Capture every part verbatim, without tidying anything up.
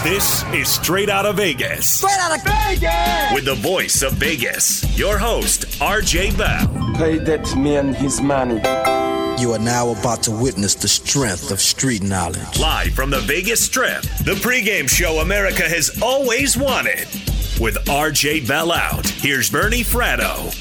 This is Straight Outta Vegas. Straight Outta Vegas! With the voice of Vegas, your host, R J Bell. Pay that man his money. You are now about to witness the strength of street knowledge. Live from the Vegas Strip, the pregame show America has always wanted. With R J Bell out, here's Bernie Fratto.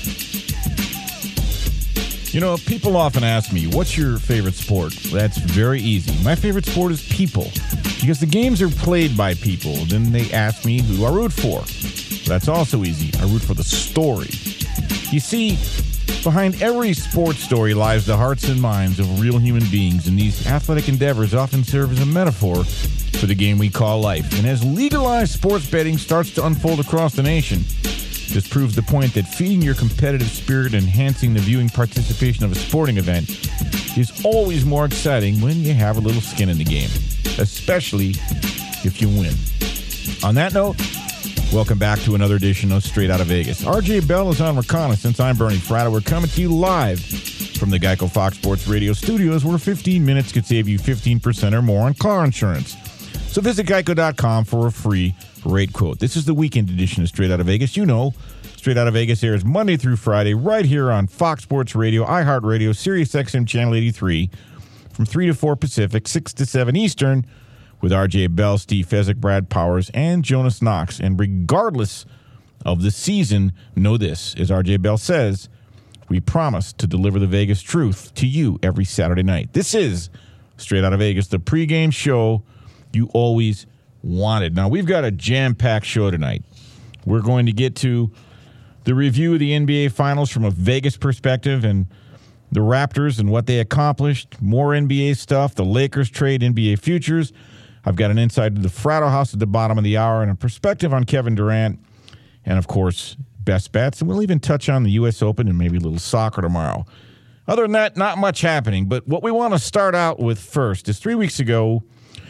You know, people often ask me, what's your favorite sport? That's very easy. My favorite sport is people. Because the games are played by people. Then they ask me who I root for. That's also easy. I root for the story. You see, behind every sports story lies the hearts and minds of real human beings, and these athletic endeavors often serve as a metaphor for the game we call life. And as legalized sports betting starts to unfold across the nation, this proves the point that feeding your competitive spirit and enhancing the viewing participation of a sporting event is always more exciting when you have a little skin in the game, especially if you win. On that note, welcome back to another edition of Straight Outta Vegas. R J Bell is on reconnaissance. I'm Bernie Fratto. We're coming to you live from the Geico Fox Sports Radio studios, where fifteen minutes could save you fifteen percent or more on car insurance. So visit geico dot com for a free rate quote. This is the weekend edition of Straight Outta Vegas. You know, Straight Outta Vegas airs Monday through Friday right here on Fox Sports Radio, iHeartRadio, Sirius X M Channel eighty-three from three to four Pacific, six to seven Eastern, with R J Bell, Steve Fezzik, Brad Powers, and Jonas Knox. And regardless of the season, know this, as R J Bell says, we promise to deliver the Vegas truth to you every Saturday night. This is Straight Outta Vegas, the pregame show you always wanted. Now, we've got a jam-packed show tonight. We're going to get to the review of the N B A Finals from a Vegas perspective and the Raptors and what they accomplished, more N B A stuff, the Lakers trade, N B A futures. I've got an insight to the Fratto House at the bottom of the hour and a perspective on Kevin Durant and, of course, best bets. And we'll even touch on the U S Open and maybe a little soccer tomorrow. Other than that, not much happening. But what we want to start out with first is three weeks ago,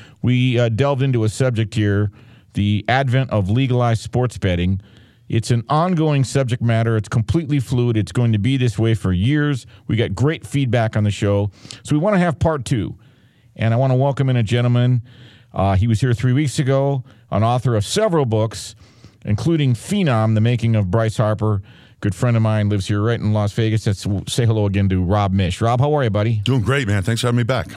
we uh, delved into a subject here, the advent of legalized sports betting. It's an ongoing subject matter. It's completely fluid. It's going to be this way for years. We got great feedback on the show. So we want to have part two. And I want to welcome in a gentleman. Uh, he was here three weeks ago, an author of several books, including Phenom, The Making of Bryce Harper. Good friend of mine lives here right in Las Vegas. Let's say hello again to Rob Mish. Rob, how are you, buddy? Doing great, man. Thanks for having me back.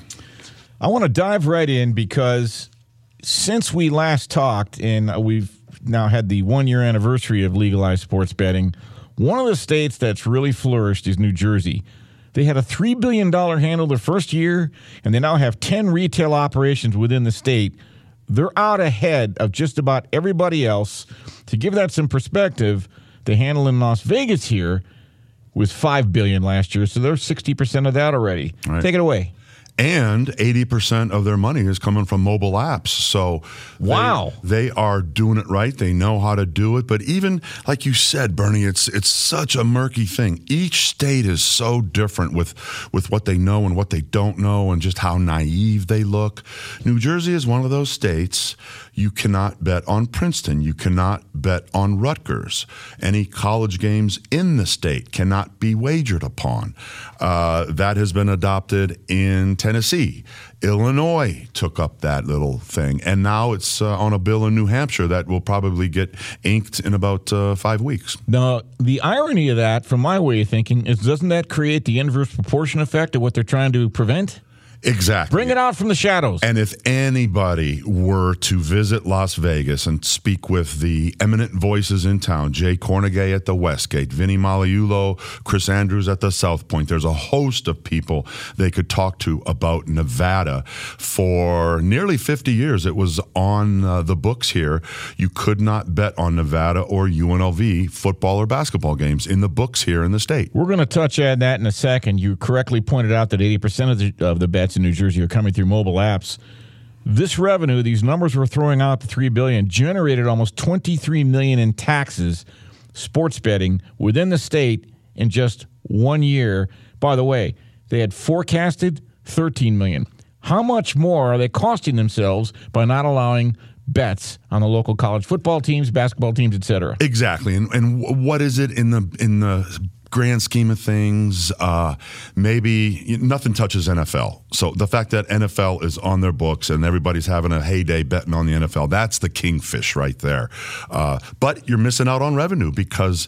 I want to dive right in because since we last talked, and we've now had the one-year anniversary of legalized sports betting, one of the states that's really flourished is New Jersey. They had a three billion dollars handle their first year, and they now have ten retail operations within the state. They're out ahead of just about everybody else. To give that some perspective, the handle in Las Vegas here was five billion dollars last year, so they're sixty percent of that already. Right. Take it away. And eighty percent of their money is coming from mobile apps. So wow, they, they are doing it right. They know how to do it. But even like you said, Bernie, it's it's such a murky thing. Each state is so different with, with what they know and what they don't know and just how naive they look. New Jersey is one of those states. You cannot bet on Princeton. You cannot bet on Rutgers. Any college games in the state cannot be wagered upon. Uh, that has been adopted in Tennessee. Illinois took up that little thing, and now it's uh, on a bill in New Hampshire that will probably get inked in about uh, five weeks. Now, the irony of that, from my way of thinking, is doesn't that create the inverse proportion effect of what they're trying to prevent? Exactly. Bring it out from the shadows. And if anybody were to visit Las Vegas and speak with the eminent voices in town, Jay Cornegay at the Westgate, Vinny Malauulu, Chris Andrews at the South Point, there's a host of people they could talk to about Nevada. For nearly fifty years, it was on uh, the books here. You could not bet on Nevada or U N L V football or basketball games in the books here in the state. We're going to touch on that in a second. You correctly pointed out that eighty percent of the, of the bets in New Jersey are coming through mobile apps. This revenue, these numbers we're throwing out, the three billion dollars, generated almost twenty-three million dollars in taxes, sports betting within the state in just one year. By the way, they had forecasted thirteen million dollars. How much more are they costing themselves by not allowing bets on the local college football teams, basketball teams, et cetera? Exactly. And and what is it in the in the grand scheme of things, uh, maybe nothing touches N F L. So the fact that N F L is on their books and everybody's having a heyday betting on the N F L, that's the kingfish right there. Uh, but you're missing out on revenue because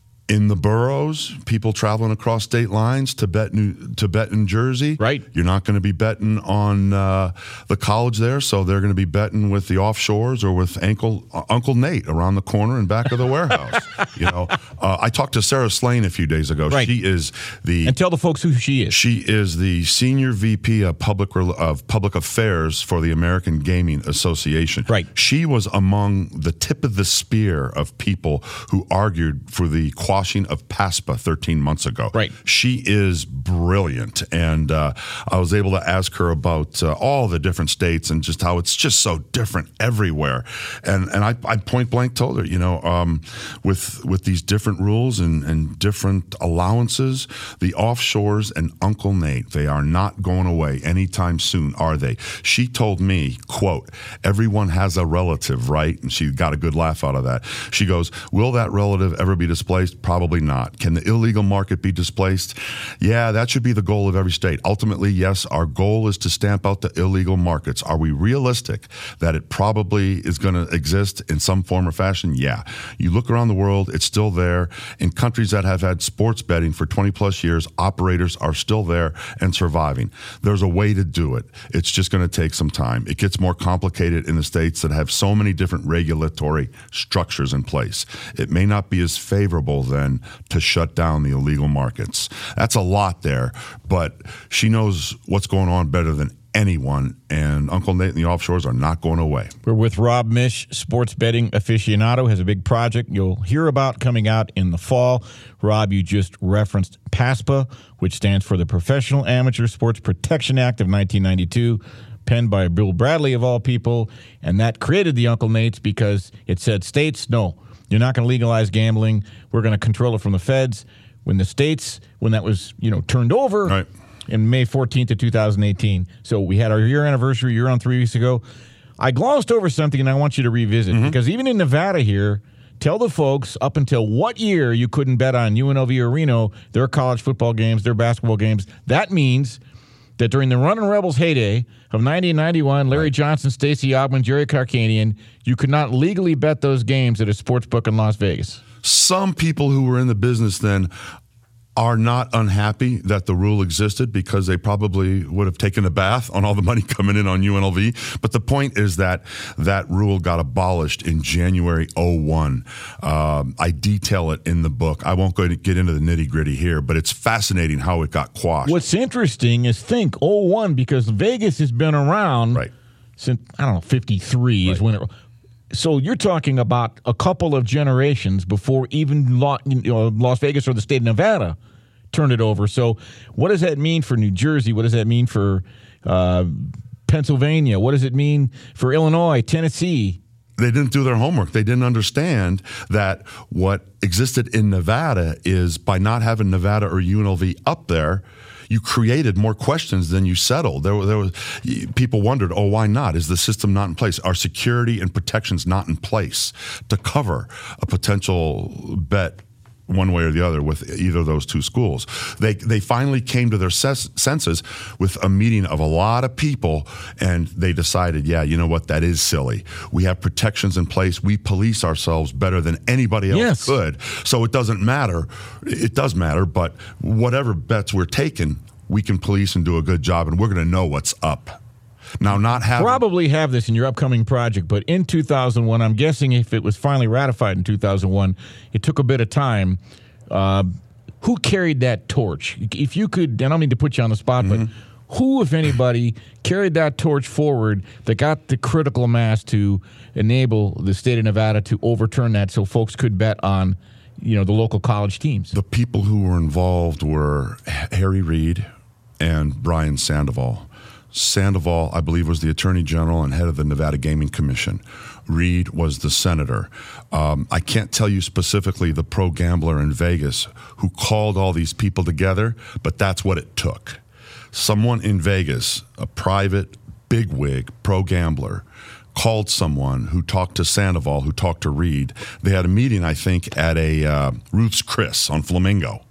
in the boroughs, people traveling across state lines to bet New, to bet in Jersey. Right. You're not going to be betting on uh, the college there, so they're going to be betting with the offshores or with Uncle uh, Uncle Nate around the corner and back of the warehouse. You know, uh, I talked to Sarah Slane a few days ago. Right. She is the and tell the folks who she is. She is the senior V P of public of public affairs for the American Gaming Association. Right. She was among the tip of the spear of people who argued for the quality of PASPA thirteen months ago. Right. She is brilliant, and uh, I was able to ask her about uh, all the different states and just how it's just so different everywhere. And and I, I point blank told her, you know, um, with with these different rules and, and different allowances, the offshores and Uncle Nate, they are not going away anytime soon, are they? She told me, quote, everyone has a relative, right? And she got a good laugh out of that. She goes, will that relative ever be displaced? Probably not. Can the illegal market be displaced? Yeah, that should be the goal of every state. Ultimately, yes, our goal is to stamp out the illegal markets. Are we realistic that it probably is going to exist in some form or fashion? Yeah. You look around the world, it's still there. In countries that have had sports betting for twenty plus years, operators are still there and surviving. There's a way to do it. It's just going to take some time. It gets more complicated in the states that have so many different regulatory structures in place. It may not be as favorable then to shut down the illegal markets. That's a lot there, but she knows what's going on better than anyone, and Uncle Nate and the offshores are not going away. We're with Rob Misch, sports betting aficionado, has a big project you'll hear about coming out in the fall. Rob, you just referenced PASPA, which stands for the Professional Amateur Sports Protection Act of nineteen ninety-two, penned by Bill Bradley of all people, and that created the Uncle Nates because it said states, no, you're not going to legalize gambling. We're going to control it from the feds. When the states, when that was, you know, turned over right. in May fourteenth of two thousand eighteen. So we had our year anniversary, year on three weeks ago. I glossed over something, and I want you to revisit. Mm-hmm. Because even in Nevada here, tell the folks up until what year you couldn't bet on U N L V or Reno, their college football games, their basketball games. That means that during the Runnin' Rebels heyday of ninety and ninety-one, Larry right. Johnson, Stacey Augmon, Jerry Karkanian, you could not legally bet those games at a sports book in Las Vegas. Some people who were in the business then are not unhappy that the rule existed because they probably would have taken a bath on all the money coming in on U N L V. But the point is that that rule got abolished in January oh one. Um, I detail it in the book. I won't go to get into the nitty-gritty here, but it's fascinating how it got quashed. What's interesting is think oh one, because Vegas has been around right. since, I don't know, fifty-three right. is when it... So you're talking about a couple of generations before even Las Vegas or the state of Nevada turned it over. So what does that mean for New Jersey? What does that mean for uh, Pennsylvania? What does it mean for Illinois, Tennessee? They didn't do their homework. They didn't understand that what existed in Nevada is by not having Nevada or U N L V up there, you created more questions than you settled. There, there was people wondered, oh, why not? Is the system not in place? Are security and protections not in place to cover a potential bet one way or the other with either of those two schools? They they finally came to their ses- senses with a meeting of a lot of people, and they decided, yeah, you know what, that is silly. We have protections in place. We police ourselves better than anybody else yes. could. So it doesn't matter. It does matter, but whatever bets we're taking, we can police and do a good job, and we're going to know what's up. Now, not having... Probably have this in your upcoming project, but in two thousand one, I'm guessing if it was finally ratified in two thousand one, it took a bit of time. Uh, who carried that torch? If you could, and I don't mean to put you on the spot, mm-hmm. but who, if anybody, carried that torch forward that got the critical mass to enable the state of Nevada to overturn that so folks could bet on, you know, the local college teams? The people who were involved were Harry Reid and Brian Sandoval. Sandoval, I believe, was the Attorney General and head of the Nevada Gaming Commission. Reid was the senator. Um, I can't tell you specifically the pro-gambler in Vegas who called all these people together, but that's what it took. Someone in Vegas, a private bigwig pro-gambler, called someone who talked to Sandoval, who talked to Reid. They had a meeting, I think, at a uh, Ruth's Chris on Flamingo.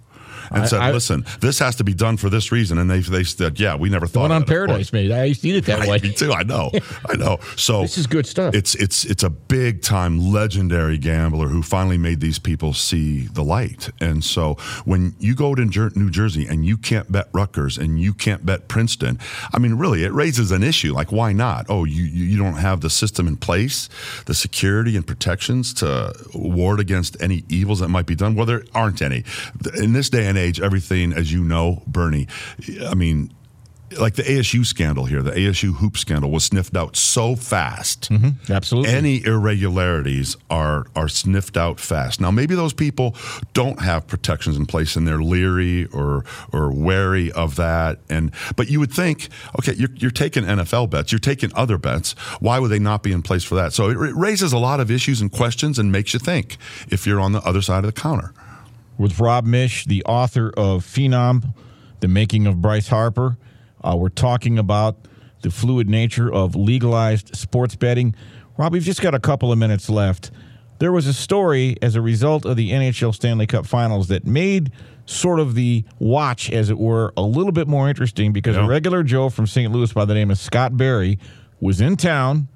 and I, said, I, listen, this has to be done for this reason. And they they said, yeah, we never thought the one of on that, Paradise made. I used to eat it that I way. Me too. I know. I know. So this is good stuff. It's it's it's a big time legendary gambler who finally made these people see the light. And so when you go to New Jersey and you can't bet Rutgers and you can't bet Princeton, I mean, really, it raises an issue. Like, why not? Oh, you you don't have the system in place, the security and protections to ward against any evils that might be done. Well, there aren't any. In this day and age, everything, as you know, Bernie, I mean, like the A S U scandal here, the A S U hoop scandal was sniffed out so fast. Mm-hmm. Absolutely. Any irregularities are are sniffed out fast. Now, maybe those people don't have protections in place and they're leery or or wary of that. And but you would think, okay, you're, you're taking N F L bets, you're taking other bets. Why would they not be in place for that? So it, it raises a lot of issues and questions and makes you think if you're on the other side of the counter. With Rob Misch, the author of Phenom, The Making of Bryce Harper. Uh, we're talking about the fluid nature of legalized sports betting. Rob, we've just got a couple of minutes left. There was a story as a result of the N H L Stanley Cup Finals that made sort of the watch, as it were, a little bit more interesting because yeah. a regular Joe from Saint Louis by the name of Scott Berry was in town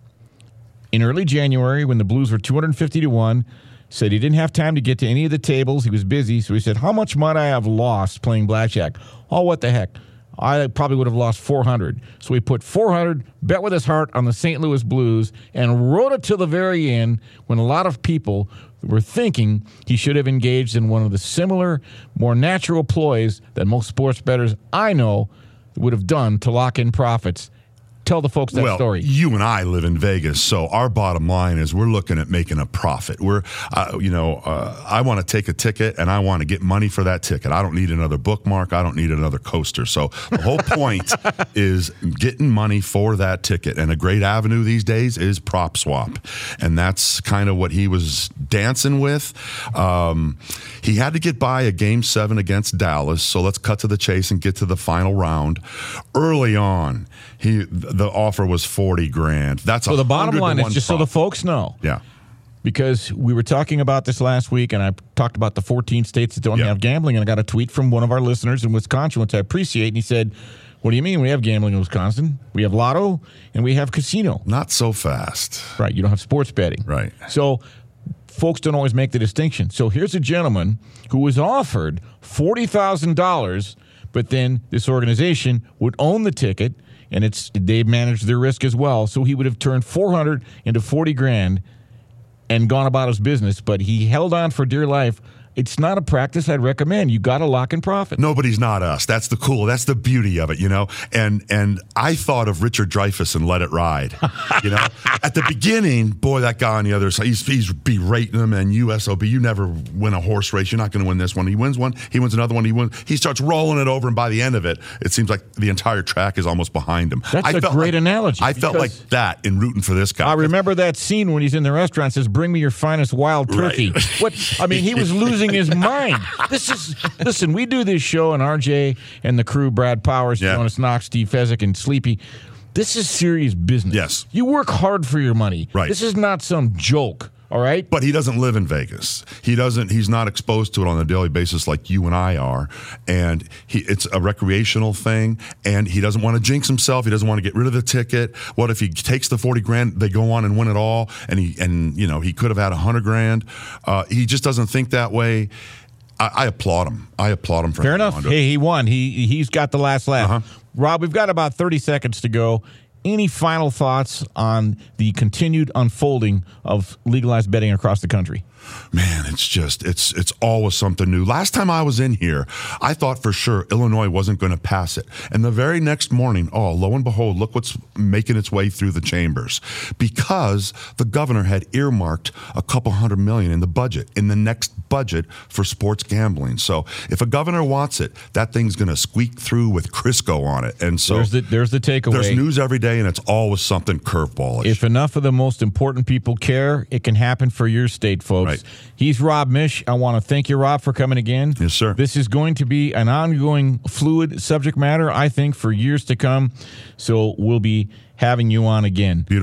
in early January when the Blues were two hundred fifty to one. Said he didn't have time to get to any of the tables. He was busy. So he said, how much might I have lost playing blackjack? Oh, what the heck. I probably would have lost four hundred. So he put four hundred, bet with his heart on the Saint Louis Blues, and rode it to the very end when a lot of people were thinking he should have engaged in one of the similar, more natural ploys that most sports bettors I know would have done to lock in profits. Tell the folks that well, story. You and I live in Vegas, so our bottom line is we're looking at making a profit. We're, uh, you know, uh, I want to take a ticket and I want to get money for that ticket. I don't need another bookmark. I don't need another coaster. So the whole point is getting money for that ticket. And a great avenue these days is prop swap, and that's kind of what he was dancing with. Um, he had to get by a game seven against Dallas. So let's cut to the chase and get to the final round. Early on, he. The offer was forty grand. That's so the bottom line is just prop. so the folks know. Yeah. Because we were talking about this last week, and I talked about the fourteen states that don't yep. have gambling, and I got a tweet from one of our listeners in Wisconsin, which I appreciate, and he said, what do you mean we have gambling in Wisconsin? We have lotto, and we have casino. Not so fast. Right, you don't have sports betting. Right. So folks don't always make the distinction. So here's a gentleman who was offered forty thousand dollars, but then this organization would own the ticket, and it's they managed their risk as well. So he would have turned four hundred into forty grand and gone about his business, but he held on for dear life. It's not a practice I'd recommend. You got to lock in profit. Nobody's not us. That's the cool. That's the beauty of it, you know. And and I thought of Richard Dreyfuss and Let It Ride. You know, at the beginning, boy, that guy on the other side, he's, he's berating him. And U S O B, you never win a horse race. You're not going to win this one. He wins one. He wins another one. He wins. He starts rolling it over, and by the end of it, it seems like the entire track is almost behind him. That's I a felt great like, analogy. I felt like that in rooting for this guy. I remember that scene when he's in the restaurant. Says, "Bring me your finest wild turkey." Right. What? I mean, he was losing his mind. This is listen. We do this show, and R J and the crew, Brad Powers, yeah. Jonas Knox, Steve Fezzik, and Sleepy. This is serious business. Yes, you work hard for your money. Right. This is not some joke. All right. But he doesn't live in Vegas. He doesn't. He's not exposed to it on a daily basis like you and I are. And he, it's a recreational thing. And he doesn't want to jinx himself. He doesn't want to get rid of the ticket. What if he takes the forty grand? They go on and win it all. And he and you know he could have had a hundred grand. Uh, he just doesn't think that way. I, I applaud him. I applaud him for fair enough. Hey, he won. He he's got the last laugh. Uh-huh. Rob, we've got about thirty seconds to go. Any final thoughts on the continued unfolding of legalized betting across the country? Man, it's just, it's it's always something new. Last time I was in here, I thought for sure Illinois wasn't going to pass it. And the very next morning, oh, lo and behold, look what's making its way through the chambers. Because the governor had earmarked a couple hundred million in the budget, in the next budget for sports gambling. So if a governor wants it, that thing's going to squeak through with Crisco on it. And so there's the, there's the takeaway. There's news every day, and it's always something curveballish. If enough of the most important people care, it can happen for your state, folks. Right. He's Rob Misch. I want to thank you, Rob, for coming again. Yes, sir. This is going to be an ongoing fluid subject matter, I think, for years to come. So we'll be having you on again. Beautiful.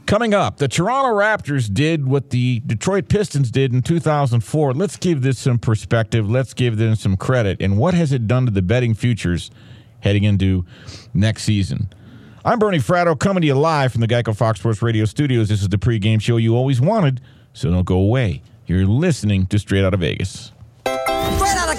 Coming up, the Toronto Raptors did what the Detroit Pistons did in two thousand four. Let's give this some perspective. Let's give them some credit. And what has it done to the betting futures heading into next season? I'm Bernie Fratto, coming to you live from the Geico Fox Sports Radio studios. This is the pregame show you always wanted, so don't go away. You're listening to Straight Outta Vegas. Straight out of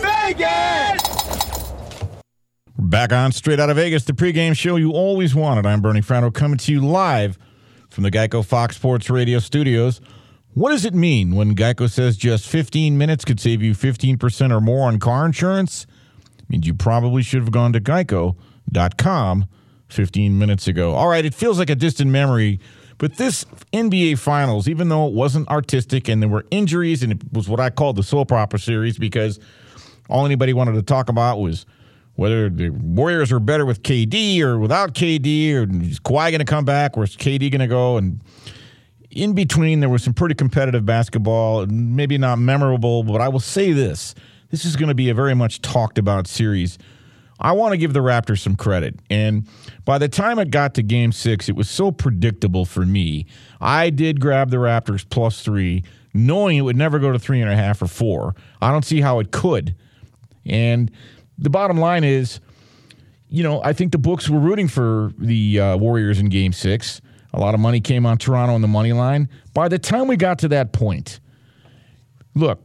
Vegas! We're back on Straight Outta Vegas, the pregame show you always wanted. I'm Bernie Fratto, coming to you live from the Geico Fox Sports Radio studios. What does it mean when Geico says just fifteen minutes could save you fifteen percent or more on car insurance? It means you probably should have gone to geico dot com fifteen minutes ago. All right, it feels like a distant memory, but this N B A Finals, even though it wasn't artistic and there were injuries and it was what I called the soap opera series because all anybody wanted to talk about was whether the Warriors are better with K D or without K D, or is Kawhi going to come back, where's K D going to go? And in between, there was some pretty competitive basketball, maybe not memorable, but I will say this. This is going to be a very much talked about series. I want to give the Raptors some credit. And by the time it got to game six, it was so predictable for me. I did grab the Raptors plus three, knowing it would never go to three and a half or four. I don't see how it could. And the bottom line is, you know, I think the books were rooting for the uh, Warriors in game six. A lot of money came on Toronto on the money line. By the time we got to that point, look,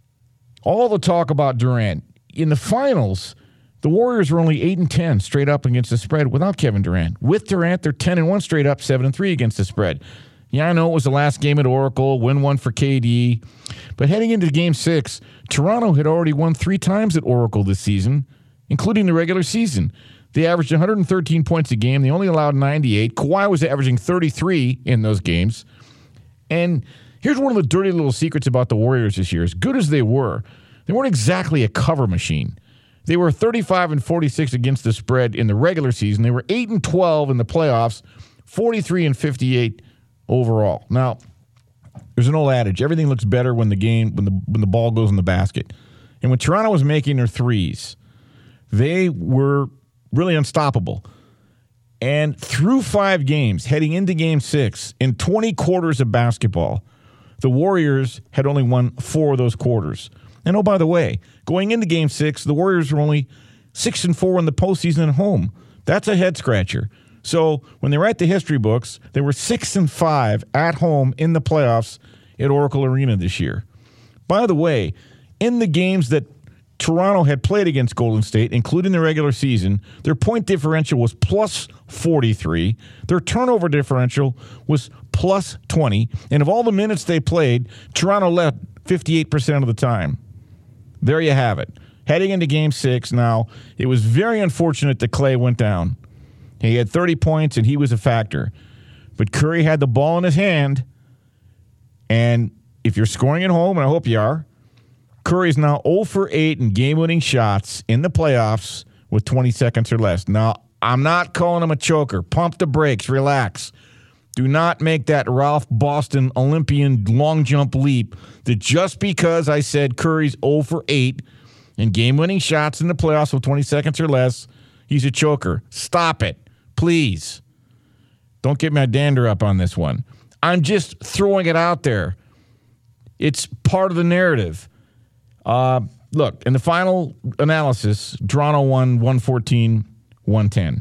all the talk about Durant, in the finals, the Warriors were only eight and ten straight up against the spread without Kevin Durant. With Durant, they're ten and one straight up, seven and three against the spread. Yeah, I know it was the last game at Oracle, win one for K D. But heading into game six, Toronto had already won three times at Oracle this season, including the regular season. They averaged one hundred thirteen points a game. They only allowed ninety-eight. Kawhi was averaging thirty-three in those games. And here's one of the dirty little secrets about the Warriors this year. As good as they were, they weren't exactly a cover machine. They were thirty-five and forty-six against the spread in the regular season. They were eight and twelve in the playoffs, forty-three and fifty-eight overall. Now, there's an old adage: everything looks better when the game when the when the ball goes in the basket. And when Toronto was making their threes, they were really unstoppable. And through five games, heading into game six, in twenty quarters of basketball, the Warriors had only won four of those quarters. And oh, by the way, going into game six, the Warriors were only six and four in the postseason at home. That's a head scratcher. So when they write the history books, they were six and five at home in the playoffs at Oracle Arena this year. By the way, in the games that Toronto had played against Golden State, including the regular season, their point differential was plus forty-three. Their turnover differential was plus twenty. And of all the minutes they played, Toronto led fifty-eight percent of the time. There you have it. Heading into game six now, it was very unfortunate that Klay went down. He had thirty points, and he was a factor. But Curry had the ball in his hand, and if you're scoring at home, and I hope you are, Curry is now zero for eight in game-winning shots in the playoffs with twenty seconds or less. Now, I'm not calling him a choker. Pump the brakes. Relax. Do not make that Ralph Boston Olympian long jump leap that just because I said Curry's zero for eight in game-winning shots in the playoffs with twenty seconds or less, he's a choker. Stop it. Please. Don't get my dander up on this one. I'm just throwing it out there. It's part of the narrative. Uh, look, in the final analysis, Toronto won one fourteen one ten.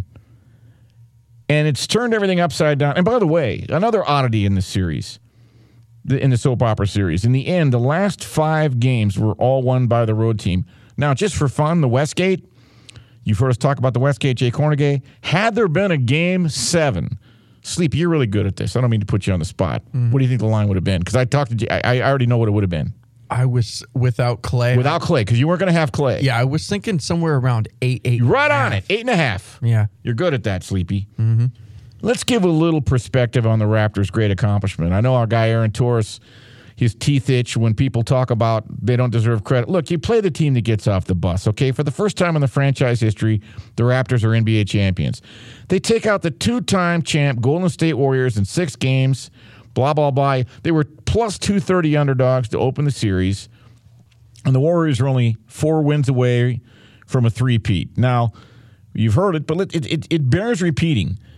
And it's turned everything upside down. And by the way, another oddity in this series, in the soap opera series, in the end, the last five games were all won by the road team. Now, just for fun, the Westgate, you've heard us talk about the Westgate, Jay Kornegay. Had there been a game seven, Sleep, you're really good at this. I don't mean to put you on the spot. Mm-hmm. What do you think the line would have been? Because I talked to Jay, I, I already know what it would have been. I was without Klay. Without Klay, because you weren't going to have Klay. Yeah, I was thinking somewhere around eight, eight. Right on it, eight and a half. Yeah. You're good at that, Sleepy. Mm-hmm. Let's give a little perspective on the Raptors' great accomplishment. I know our guy Aaron Torres, his teeth itch when people talk about they don't deserve credit. Look, you play the team that gets off the bus, okay? For the first time in the franchise history, the Raptors are N B A champions. They take out the two-time champ Golden State Warriors in six games, blah, blah, blah. They were plus two thirty underdogs to open the series, and the Warriors are only four wins away from a three-peat. Now, you've heard it, but it, it, it bears repeating.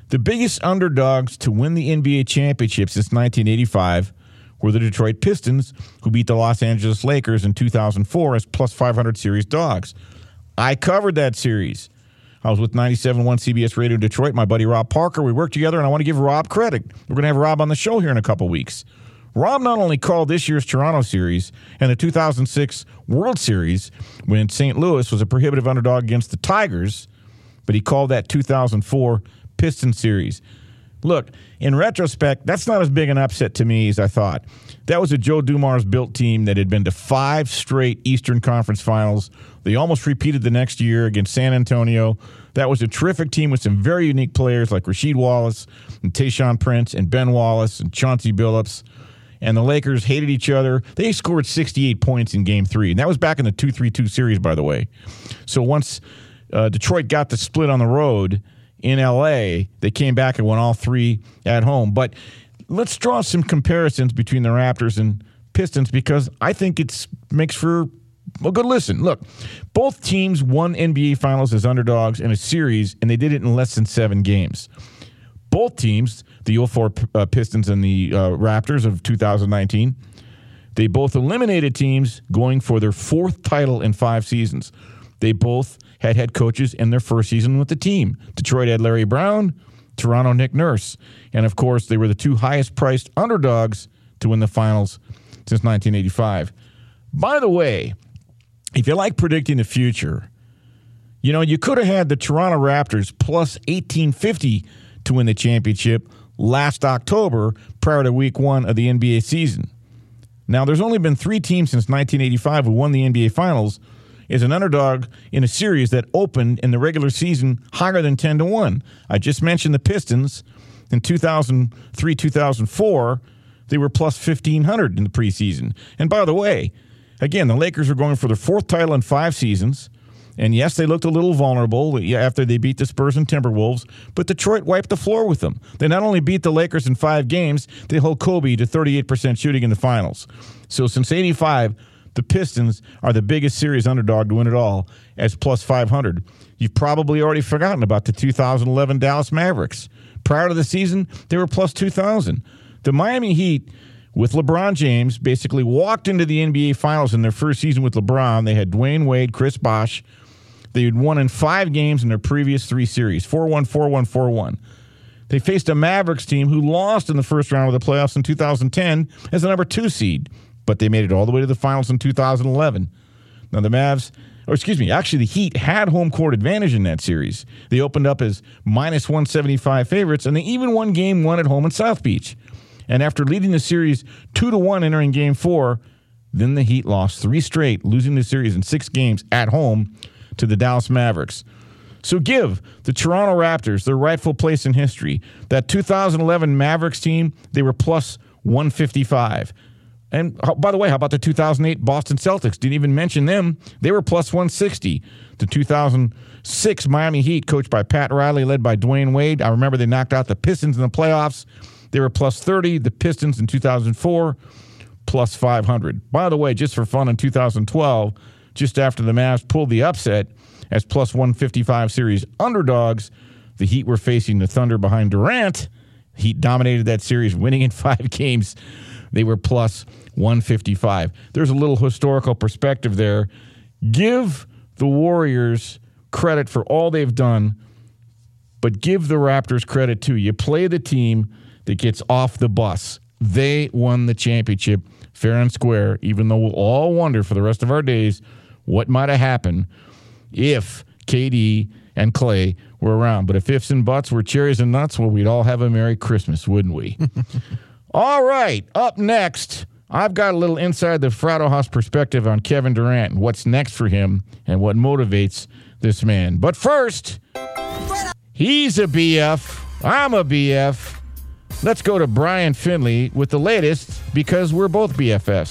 The biggest underdogs to win the N B A championship since nineteen eighty-five were the Detroit Pistons, who beat the Los Angeles Lakers in two thousand four as plus five hundred series dogs. I covered that series. I was with ninety-seven point one C B S Radio Detroit, my buddy Rob Parker. We worked together, and I want to give Rob credit. We're going to have Rob on the show here in a couple weeks. Rob not only called this year's Toronto series and the two thousand six World Series when Saint Louis was a prohibitive underdog against the Tigers, but he called that two thousand four Piston series. Look, in retrospect, that's not as big an upset to me as I thought. That was a Joe Dumars built team that had been to five straight Eastern Conference Finals. They almost repeated the next year against San Antonio. That was a terrific team with some very unique players like Rasheed Wallace and Tayshaun Prince and Ben Wallace and Chauncey Billups. And the Lakers hated each other. They scored sixty-eight points in Game three. And that was back in the two three two series, by the way. So once uh, Detroit got the split on the road in L A, they came back and won all three at home. But let's draw some comparisons between the Raptors and Pistons because I think it makes for a good listen. Look, both teams won N B A Finals as underdogs in a series, and they did it in less than seven games. Both teams, the oh four uh, Pistons and the uh, Raptors of two thousand nineteen, they both eliminated teams going for their fourth title in five seasons. They both had head coaches in their first season with the team. Detroit had Larry Brown, Toronto Nick Nurse. And, of course, they were the two highest-priced underdogs to win the finals since nineteen eighty-five. By the way, if you like predicting the future, you know, you could have had the Toronto Raptors plus eighteen fifty to win the championship last October prior to week one of the N B A season. Now, there's only been three teams since nineteen eighty-five who won the N B A Finals as an underdog in a series that opened in the regular season higher than ten to one. I just mentioned the Pistons. In two thousand three two thousand four, they were plus fifteen hundred in the preseason. And by the way, again, the Lakers are going for their fourth title in five seasons. And yes, they looked a little vulnerable after they beat the Spurs and Timberwolves, but Detroit wiped the floor with them. They not only beat the Lakers in five games, they hold Kobe to thirty-eight percent shooting in the finals. So since eighty-five, the Pistons are the biggest series underdog to win it all as plus five hundred. You've probably already forgotten about the two thousand eleven Dallas Mavericks. Prior to the season, they were plus two thousand. The Miami Heat, with LeBron James, basically walked into the N B A Finals in their first season with LeBron. They had Dwayne Wade, Chris Bosh. They had won in five games in their previous three series, four one, four one, four one. They faced a Mavericks team who lost in the first round of the playoffs in two thousand ten as the number two seed, but they made it all the way to the finals in two thousand eleven. Now the Mavs, or excuse me, actually the Heat had home court advantage in that series. They opened up as minus one seventy-five favorites, and they even won game one at home in South Beach. And after leading the series two to one entering game four, then the Heat lost three straight, losing the series in six games at home to the Dallas Mavericks. So give the Toronto Raptors their rightful place in history. That two thousand eleven Mavericks team, they were plus one fifty-five. And by the way, how about the two thousand eight Boston Celtics? Didn't even mention them. They were plus one sixty. The two thousand six Miami Heat, coached by Pat Riley, led by Dwayne Wade. I remember they knocked out the Pistons in the playoffs. They were plus thirty. The Pistons in two thousand four, plus five hundred. By the way, just for fun, in two thousand twelve, just after the Mavs pulled the upset as plus one fifty-five series underdogs, the Heat were facing the Thunder behind Durant. Heat dominated that series, winning in five games. They were plus one fifty-five. There's a little historical perspective there. Give the Warriors credit for all they've done, but give the Raptors credit too. You play the team that gets off the bus. They won the championship fair and square, even though we'll all wonder for the rest of our days what might have happened if K D and Clay were around. But if ifs and buts were cherries and nuts, well, we'd all have a Merry Christmas, wouldn't we? All right, up next, I've got a little inside the Frado House perspective on Kevin Durant and what's next for him and what motivates this man. But first, he's a B F, I'm a B F. Let's go to Brian Finley with the latest because we're both B F Fs.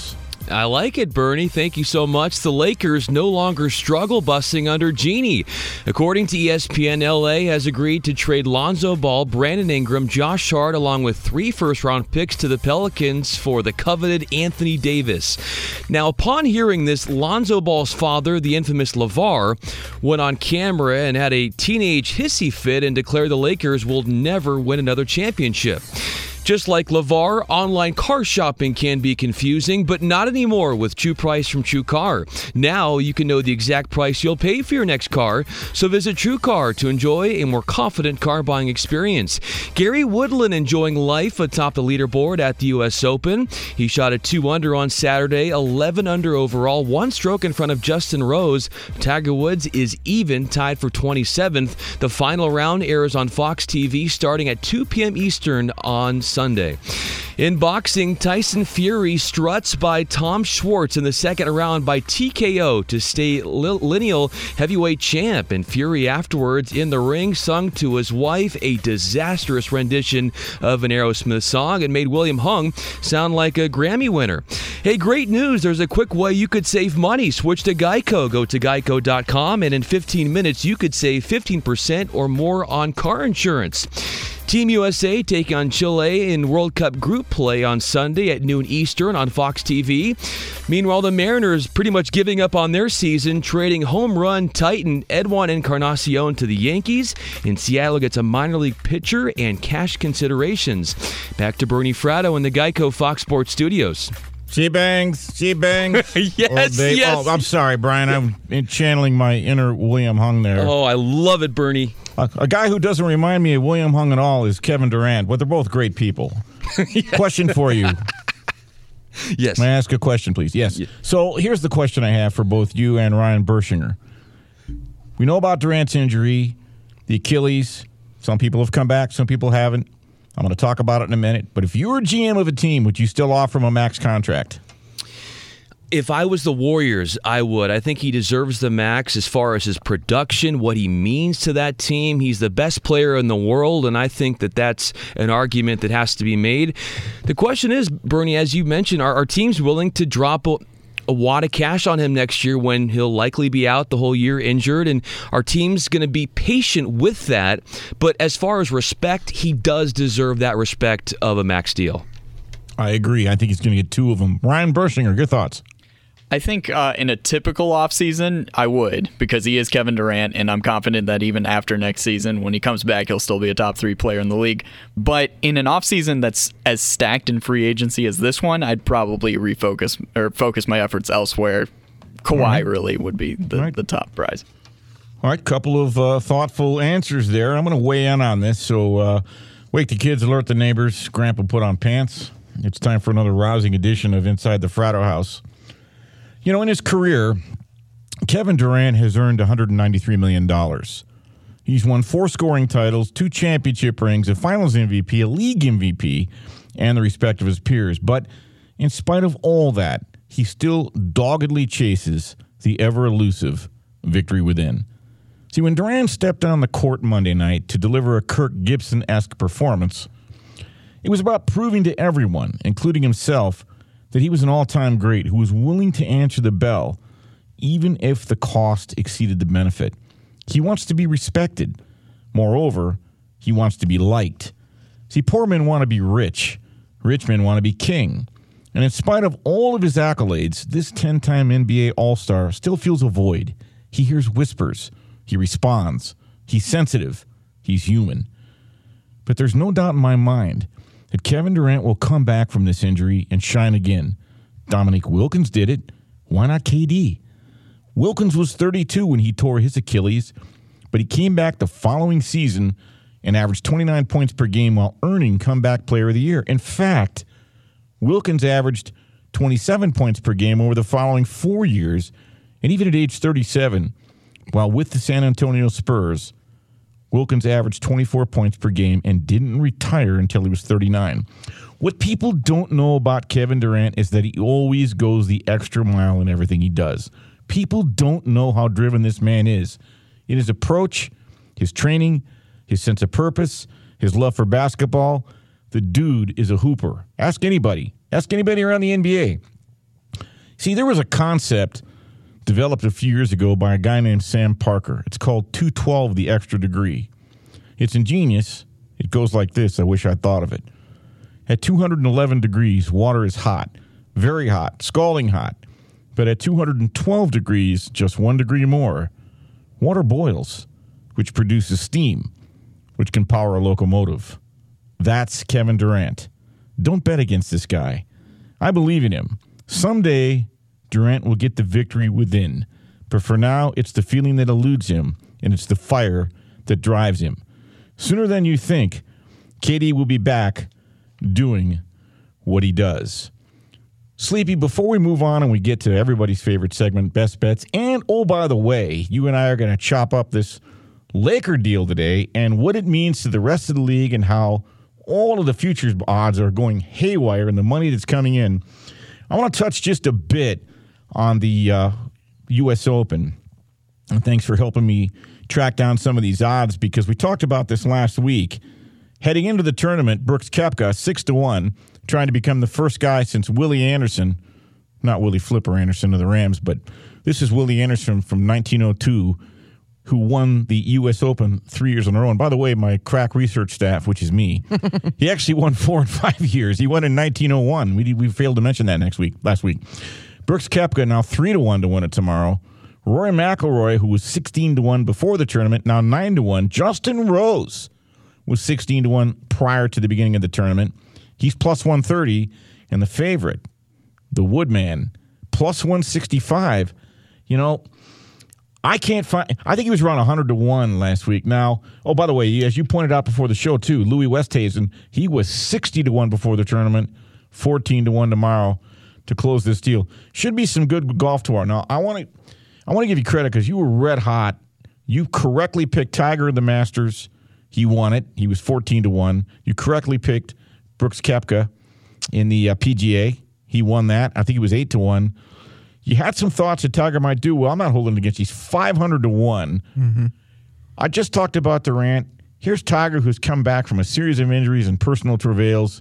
I like it, Bernie. Thank you so much. The Lakers no longer struggle busing under Genie. According to E S P N, L A has agreed to trade Lonzo Ball, Brandon Ingram, Josh Hart, along with three first-round picks to the Pelicans for the coveted Anthony Davis. Now, upon hearing this, Lonzo Ball's father, the infamous LeVar, went on camera and had a teenage hissy fit and declared the Lakers will never win another championship. Just like LeVar, online car shopping can be confusing, but not anymore with True Price from True Car. Now you can know the exact price you'll pay for your next car, so visit True Car to enjoy a more confident car buying experience. Gary Woodland enjoying life atop the leaderboard at the U S Open. He shot a two under on Saturday, eleven under overall, one stroke in front of Justin Rose. Tiger Woods is even, tied for twenty-seventh. The final round airs on Fox T V starting at two p.m. Eastern on Sunday. In boxing, Tyson Fury struts by Tom Schwartz in the second round by T K O to stay lineal heavyweight champ. And Fury afterwards in the ring sung to his wife a disastrous rendition of an Aerosmith song and made William Hung sound like a Grammy winner. Hey, great news. There's a quick way you could save money. Switch to Geico. Go to geico dot com and in fifteen minutes you could save fifteen percent or more on car insurance. Team U S A take on Chile in World Cup group play on Sunday at noon Eastern on Fox T V. Meanwhile, the Mariners pretty much giving up on their season, trading home run titan Edwin Encarnacion to the Yankees. And Seattle gets a minor league pitcher and cash considerations. Back to Bernie Fratto in the Geico Fox Sports Studios. She bangs, she bangs. yes, oh, yes. Oh, I'm sorry, Brian. I'm channeling my inner William Hung there. Oh, I love it, Bernie. A, a guy who doesn't remind me of William Hung at all is Kevin Durant, but they're both great people. yes. Question for you. Yes. May I ask a question, please? Yes. yes. So here's the question I have for both you and Ryan Bershinger. We know about Durant's injury, the Achilles. Some people have come back, some people haven't. I'm going to talk about it in a minute. But if you were G M of a team, would you still offer him a max contract? If I was the Warriors, I would. I think he deserves the max as far as his production, what he means to that team. He's the best player in the world, and I think that that's an argument that has to be made. The question is, Bernie, as you mentioned, are, are teams willing to drop a, a wad of cash on him next year when he'll likely be out the whole year injured? And are teams going to be patient with that? But as far as respect, he does deserve that respect of a max deal. I agree. I think he's going to get two of them. Ryan Bershinger, your thoughts? I think uh, in a typical offseason, I would, because he is Kevin Durant, and I'm confident that even after next season, when he comes back, he'll still be a top three player in the league. But in an offseason that's as stacked in free agency as this one, I'd probably refocus or focus my efforts elsewhere. Kawhi right. really would be the, right. the top prize. All right, couple of uh, thoughtful answers there. I'm going to weigh in on this. So uh, wake the kids, alert the neighbors, Grandpa put on pants. It's time for another rousing edition of Inside the Fratto House. You know, in his career, Kevin Durant has earned one hundred ninety-three million dollars. He's won four scoring titles, two championship rings, a finals M V P, a league M V P, and the respect of his peers. But in spite of all that, he still doggedly chases the ever-elusive victory within. See, when Durant stepped on the court Monday night to deliver a Kirk Gibson-esque performance, it was about proving to everyone, including himself, that he was an all-time great who was willing to answer the bell even if the cost exceeded the benefit. He wants to be respected. Moreover, he wants to be liked. See, poor men want to be rich. Rich men want to be king. And in spite of all of his accolades, this ten-time N B A All-Star still feels a void. He hears whispers. He responds. He's sensitive. He's human. But there's no doubt in my mind that Kevin Durant will come back from this injury and shine again. Dominique Wilkins did it. Why not K D? Wilkins was thirty-two when he tore his Achilles, but he came back the following season and averaged twenty-nine points per game while earning Comeback Player of the Year. In fact, Wilkins averaged twenty-seven points per game over the following four years, and even at age thirty-seven, while with the San Antonio Spurs, Wilkins averaged twenty-four points per game and didn't retire until he was thirty-nine. What people don't know about Kevin Durant is that he always goes the extra mile in everything he does. People don't know how driven this man is. In his approach, his training, his sense of purpose, his love for basketball, the dude is a hooper. Ask anybody. Ask anybody around the N B A. See, there was a concept developed a few years ago by a guy named Sam Parker. It's called two twelve, the extra degree. It's ingenious. It goes like this. I wish I thought of it. At two hundred eleven degrees, water is hot, very hot, scalding hot. But at two hundred twelve degrees, just one degree more, water boils, which produces steam, which can power a locomotive. That's Kevin Durant. Don't bet against this guy. I believe in him. Someday, Durant will get the victory within. But for now, it's the feeling that eludes him, and it's the fire that drives him. Sooner than you think, K D will be back doing what he does. Sleepy, before we move on and we get to everybody's favorite segment, Best Bets, and oh, by the way, you and I are going to chop up this Laker deal today and what it means to the rest of the league and how all of the futures odds are going haywire and the money that's coming in. I want to touch just a bit on the uh, U S Open. And thanks for helping me track down some of these odds because we talked about this last week. Heading into the tournament, Brooks Koepka, six to one, trying to become the first guy since Willie Anderson, not Willie Flipper Anderson of the Rams, but this is Willie Anderson from nineteen oh two, who won the U S Open three years in a row. And by the way, my crack research staff, which is me, he actually won four and five years. He won in nineteen oh one. We we failed to mention that next week, last week. Brooks Koepka now three to one to win it tomorrow. Rory McIlroy, who was sixteen to one before the tournament, now nine to one. Justin Rose was sixteen to one prior to the beginning of the tournament. He's plus one thirty, and the favorite, the Woodman, plus one sixty-five. You know, I can't find – I think he was around one hundred to one last week. Now, oh, by the way, as you pointed out before the show, too, Louis Westhuizen, he was sixty to one before the tournament, fourteen to one tomorrow to close this deal. Should be some good golf tomorrow. Now, I want to I want to give you credit because you were red hot. You correctly picked Tiger in the Masters. He won it. He was fourteen to one. You correctly picked Brooks Koepka in the uh, P G A. He won that. I think he was eight to one. You had some thoughts that Tiger might do well. I'm not holding it against you. He's five hundred to one. Mm-hmm. I just talked about Durant. Here's Tiger, who's come back from a series of injuries and personal travails.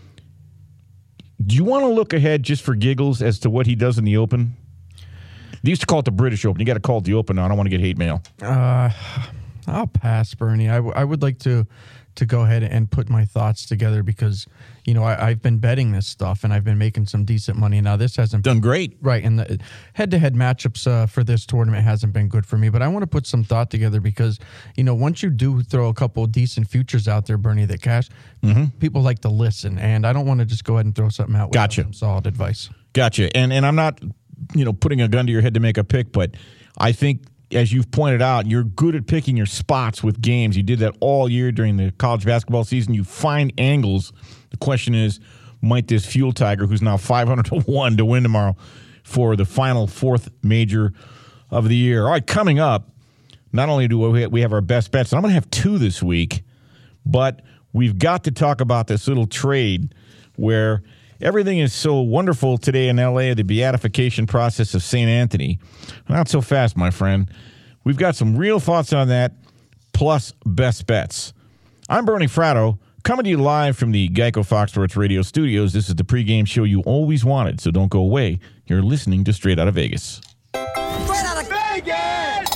Do you want to look ahead just for giggles as to what he does in the Open? They used to call it the British Open. You got to call it the Open now. I don't want to get hate mail. Uh, I'll pass, Bernie. I, w- I would like to to go ahead and put my thoughts together because, you know, I, I've been betting this stuff and I've been making some decent money. Now, this hasn't done great. Right. And the head-to-head matchups uh, for this tournament hasn't been good for me. But I want to put some thought together because, you know, once you do throw a couple of decent futures out there, Bernie, that cash, mm-hmm. people like to listen. And I don't want to just go ahead and throw something out with gotcha. some solid advice. Gotcha. And, and I'm not, you know, putting a gun to your head to make a pick, but I think, as you've pointed out, you're good at picking your spots with games. You did that all year during the college basketball season. You find angles. The question is, might this fuel Tiger, who's now five hundred to one to win tomorrow for the final fourth major of the year? All right, coming up, not only do we have our best bets, and I'm going to have two this week, but we've got to talk about this little trade where everything is so wonderful today in L A, the beatification process of Saint Anthony. Not so fast, my friend. We've got some real thoughts on that, plus best bets. I'm Bernie Fratto, coming to you live from the Geico Fox Sports Radio studios. This is the pregame show you always wanted, so don't go away. You're listening to Straight Outta Vegas. Straight Outta Vegas!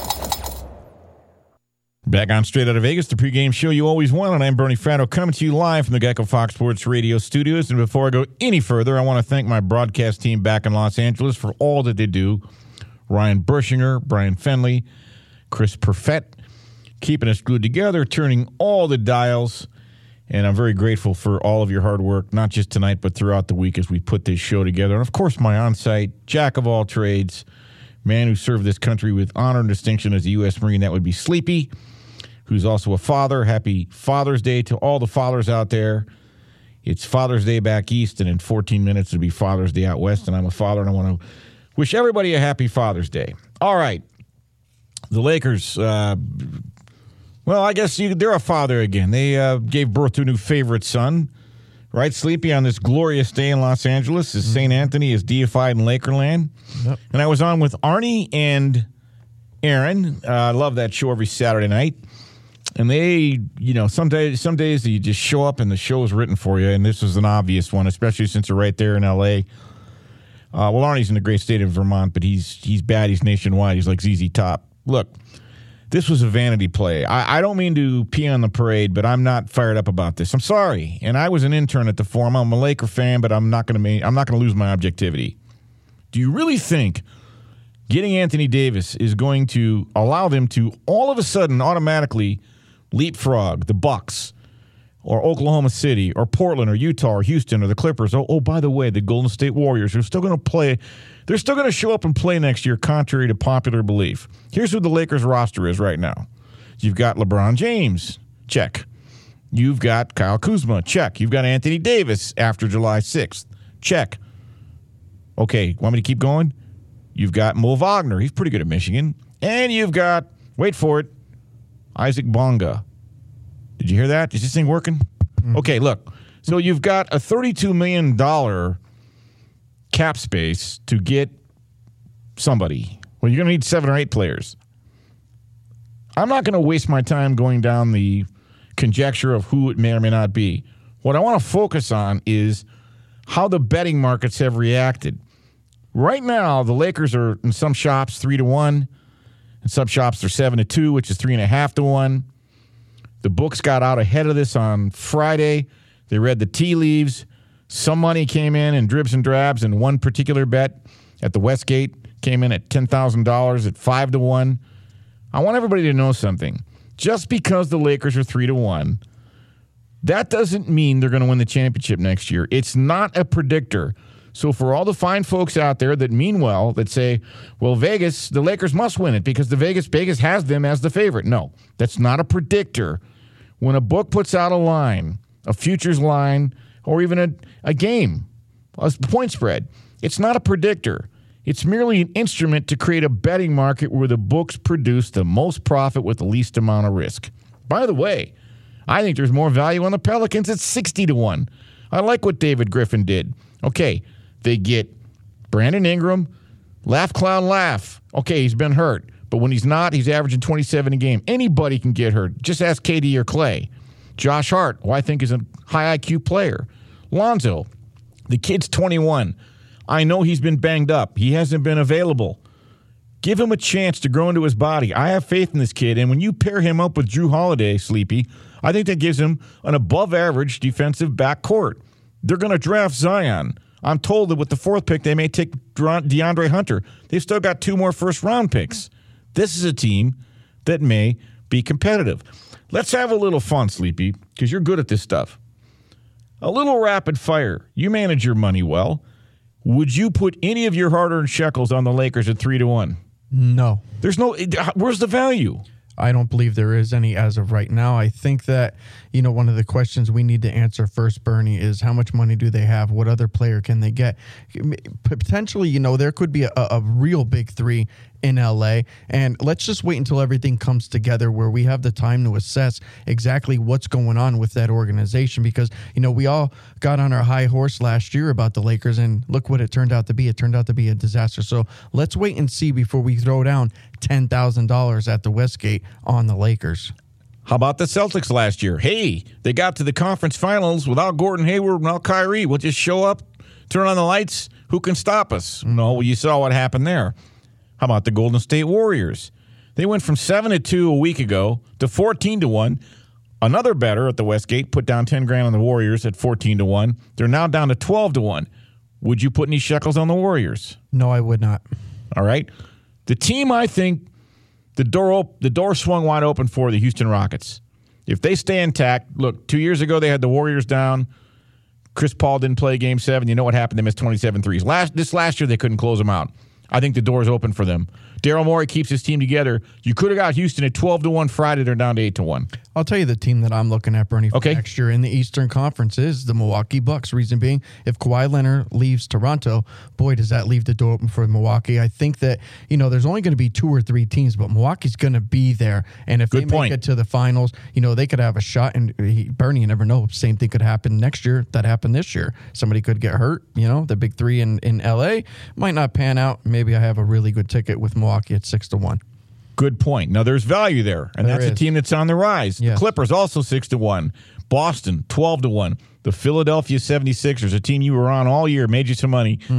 Back on Straight Outta Vegas, the pregame show you always wanted. I'm Bernie Fratto, coming to you live from the Geico Fox Sports Radio studios. And before I go any further, I want to thank my broadcast team back in Los Angeles for all that they do. Ryan Bershinger, Brian Fenley, Chris Perfett, keeping us glued together, turning all the dials. And I'm very grateful for all of your hard work, not just tonight, but throughout the week as we put this show together. And, of course, my on-site jack of all trades, man who served this country with honor and distinction as a U S Marine, that would be Sleepy, who's also a father. Happy Father's Day to all the fathers out there. It's Father's Day back east, and in fourteen minutes it'll be Father's Day out west, and I'm a father, and I want to wish everybody a happy Father's Day. All right. The Lakers, uh, well, I guess you, they're a father again. They uh, gave birth to a new favorite son, right, Sleepy, on this glorious day in Los Angeles as Saint Anthony is deified in Lakerland. Yep. And I was on with Arnie and Aaron. Uh, I love that show every Saturday night. And they, you know, some days, some days you just show up and the show is written for you, and this was an obvious one, especially since you're right there in L A. Uh, well, Arnie's in the great state of Vermont, but he's he's bad. He's nationwide. He's like Z Z Top. Look, this was a vanity play. I, I don't mean to pee on the parade, but I'm not fired up about this. I'm sorry. And I was an intern at the Forum. I'm a Laker fan, but I'm not going to I'm not going to lose my objectivity. Do you really think getting Anthony Davis is going to allow them to all of a sudden automatically leapfrog the Bucks or Oklahoma City or Portland or Utah or Houston or the Clippers? Oh, oh by the way, the Golden State Warriors are still going to play. They're still going to show up and play next year, contrary to popular belief. Here's who the Lakers roster is right now. You've got LeBron James. Check. You've got Kyle Kuzma. Check. You've got Anthony Davis after July sixth. Check. Okay, want me to keep going? You've got Mo Wagner. He's pretty good at Michigan. And you've got, wait for it, Isaac Bonga. Did you hear that? Is this thing working? Mm. Okay, look. So you've got a thirty-two million dollars cap space to get somebody. Well, you're going to need seven or eight players. I'm not going to waste my time going down the conjecture of who it may or may not be. What I want to focus on is how the betting markets have reacted. Right now, the Lakers are in some shops three to one. In some shops they're seven to two, which is three and a half to one. The books got out ahead of this on Friday. They read the tea leaves. Some money came in in dribs and drabs, and one particular bet at the Westgate came in at ten thousand dollars at five to one. I want everybody to know something. Just because the Lakers are three to one, that doesn't mean they're going to win the championship next year. It's not a predictor. So for all the fine folks out there that mean well, that say, well, Vegas, the Lakers must win it because the Vegas Vegas has them as the favorite. No, that's not a predictor. When a book puts out a line, a futures line, or even a, a game, a point spread, it's not a predictor. It's merely an instrument to create a betting market where the books produce the most profit with the least amount of risk. By the way, I think there's more value on the Pelicans at sixty to one. I like what David Griffin did. Okay, they get Brandon Ingram, laugh, clown, laugh. Okay, he's been hurt. But when he's not, he's averaging twenty-seven a game. Anybody can get hurt. Just ask K D or Clay. Josh Hart, who I think is a high I Q player. Lonzo, the kid's twenty-one. I know he's been banged up. He hasn't been available. Give him a chance to grow into his body. I have faith in this kid. And when you pair him up with Drew Holiday, Sleepy, I think that gives him an above-average defensive backcourt. They're going to draft Zion. I'm told that with the fourth pick, they may take DeAndre Hunter. They've still got two more first-round picks. This is a team that may be competitive. Let's have a little fun, Sleepy, because you're good at this stuff. A little rapid fire. You manage your money well. Would you put any of your hard-earned shekels on the Lakers at three to one? No. There's no. Where's the value? I don't believe there is any as of right now. I think that, you know, one of the questions we need to answer first, Bernie, is how much money do they have? What other player can they get? Potentially, you know, there could be a, a real big three in L A. And let's just wait until everything comes together where we have the time to assess exactly what's going on with that organization. Because, you know, we all got on our high horse last year about the Lakers, and look what it turned out to be. It turned out to be a disaster. So let's wait and see before we throw down ten thousand dollars at the Westgate on the Lakers. How about the Celtics last year? Hey, they got to the conference finals without Gordon Hayward, without Kyrie. We'll just show up, turn on the lights. Who can stop us? No, well, you saw what happened there. How about the Golden State Warriors? They went from seven to two a week ago to fourteen to one. Another bettor at the Westgate put down ten grand on the Warriors at fourteen to one. They're now down to twelve to one. Would you put any shekels on the Warriors? No, I would not. All right. The team, I think, the door op- the door swung wide open for the Houston Rockets. If they stay intact, look, two years ago they had the Warriors down. Chris Paul didn't play game seven. You know what happened? They missed twenty-seven threes. Last, this last year they couldn't close them out. I think the door is open for them. Daryl Morey keeps his team together. You could have got Houston at twelve to one Friday. They're down to eight to one. I'll tell you the team that I'm looking at, Bernie, for okay. next year in the Eastern Conference is the Milwaukee Bucks. Reason being, if Kawhi Leonard leaves Toronto, boy, does that leave the door open for Milwaukee. I think that, you know, there's only going to be two or three teams, but Milwaukee's going to be there. And if Good they point. make it to the finals, you know, they could have a shot. And he, Bernie, you never know. Same thing could happen next year that happened this year. Somebody could get hurt. You know, the big three in, in L A might not pan out. Maybe I have a really good ticket with Milwaukee at six to one. Good point. Now, there's value there, and there that's is. a team that's on the rise. Yes. The Clippers also six to one. Boston, twelve to one. The Philadelphia seventy-sixers, a team you were on all year, made you some money, mm-hmm.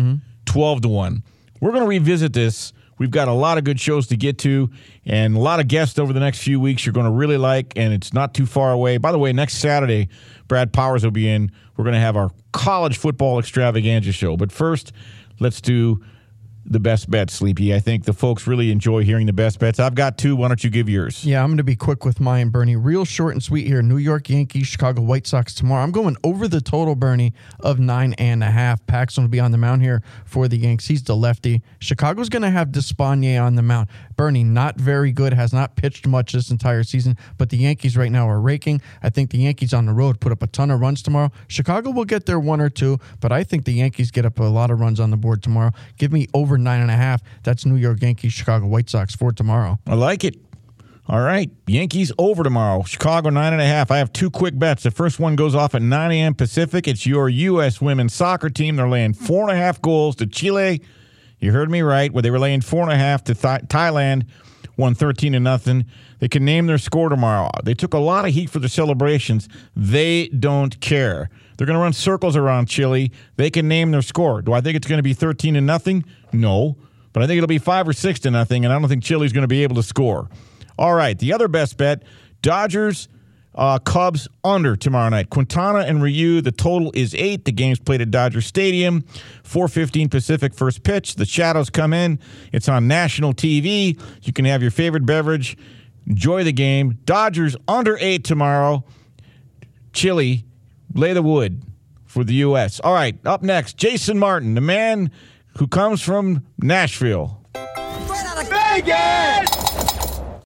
twelve to one. We're going to revisit this. We've got a lot of good shows to get to and a lot of guests over the next few weeks you're going to really like, and it's not too far away. By the way, next Saturday, Brad Powers will be in. We're going to have our college football extravaganza show. But first, let's do the best bets, Sleepy. I think the folks really enjoy hearing the best bets. I've got two. Why don't you give yours? Yeah, I'm going to be quick with mine, Bernie. Real short and sweet here. New York Yankees, Chicago White Sox tomorrow. I'm going over the total, Bernie, of nine and a half. Paxton will be on the mound here for the Yanks. He's the lefty. Chicago's going to have Despaigne on the mound. Bernie, not very good, has not pitched much this entire season, but the Yankees right now are raking. I think the Yankees on the road put up a ton of runs tomorrow. Chicago will get their one or two, but I think the Yankees get up a lot of runs on the board tomorrow. Give me over nine and a half. That's New York Yankees, Chicago White Sox for tomorrow. I like it. All right. Yankees over tomorrow. Chicago nine and a half. I have two quick bets. The first one goes off at nine a.m. Pacific. It's your U S women's soccer team. They're laying four and a half goals to Chile. You heard me right. Where they were laying four and a half to Th- Thailand. Won thirteen to nothing. They can name their score tomorrow. They took a lot of heat for their celebrations. They don't care. They're going to run circles around Chile. They can name their score. Do I think it's going to be thirteen to nothing? No. But I think it'll be five or six to nothing, and I don't think Chile's going to be able to score. All right, the other best bet, Dodgers, uh, Cubs under tomorrow night. Quintana and Ryu, the total is eight. The game's played at Dodger Stadium. four fifteen Pacific first pitch. The Shadows come in. It's on national T V. You can have your favorite beverage. Enjoy the game. Dodgers under eight tomorrow. Chile, lay the wood for the U S. All right, up next, Jason Martin, the man who comes from Nashville. Straight out of Vegas!